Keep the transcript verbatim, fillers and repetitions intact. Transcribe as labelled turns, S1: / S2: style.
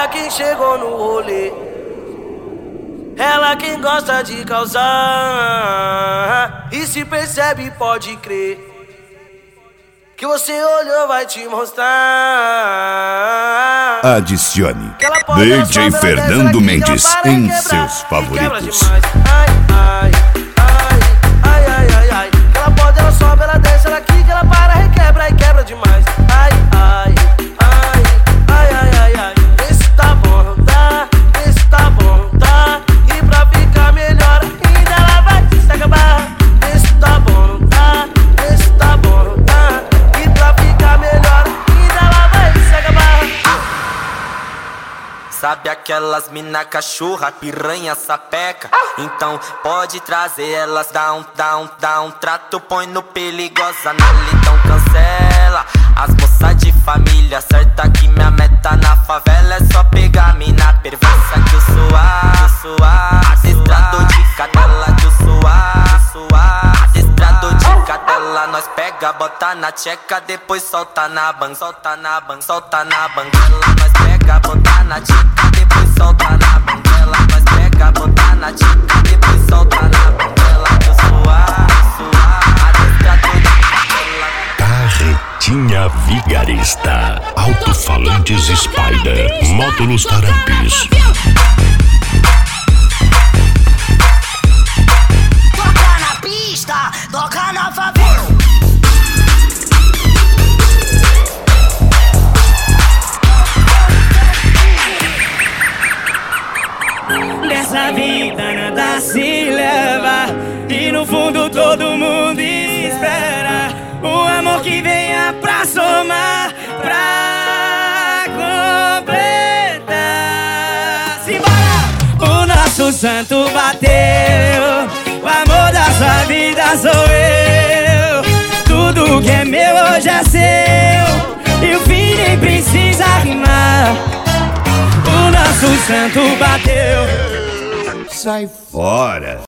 S1: Ela quem chegou no rolê, ela quem gosta de causar. E se percebe, pode crer, que você olhou vai te mostrar.
S2: Adicione D J Fernando Mendes em seus favoritos.
S1: Ai, ai, ai, ai, ai, ai, ai. Que ela pode, ela sobe, ela desce, ela quica, ela para, requebra e quebra demais. Ai, ai, ai, ai, ai, ai, ai. Esse tá bom, tá? Esse tá bom, tá? E pra ficar melhor ainda ela vai se acabar. Esse tá bom, tá? Esse tá bom, tá? E pra ficar melhor ainda ela vai se acabar.
S3: Sabe aquelas mina cachorra, piranha, sapeca? Então pode trazer elas, dá um, dá um, dá um trato, põe no perigosa nela, então cancela. As moças de família, certa que minha meta na favela é só pegar mina perversa que eu sou a, eu sou a, adestrado de cadela que eu sou a, eu sou a, adestrado de cadela. Nós pega, bota na tcheca, depois solta na ban, solta na ban, solta na banguela. Nós pega, bota na tcheca, depois solta na banguela. Nós pega, bota na tcheca, depois solta na banguela. Eu sou a, eu sou a, adestrado de cadela.
S2: Carretinha Vigarista, alto-falantes Spider, módulos Tarampis.
S4: Toca na pista, toca na favela.
S5: Nessa vida nada se leva, e no fundo todo mundo espera um amor que venha pra somar, pra completar. Simbora! O nosso santo bateu, o amor da sua vida sou eu. Tudo que é meu hoje é seu, e o fim nem precisa rimar. O nosso santo bateu.
S2: Sai fora.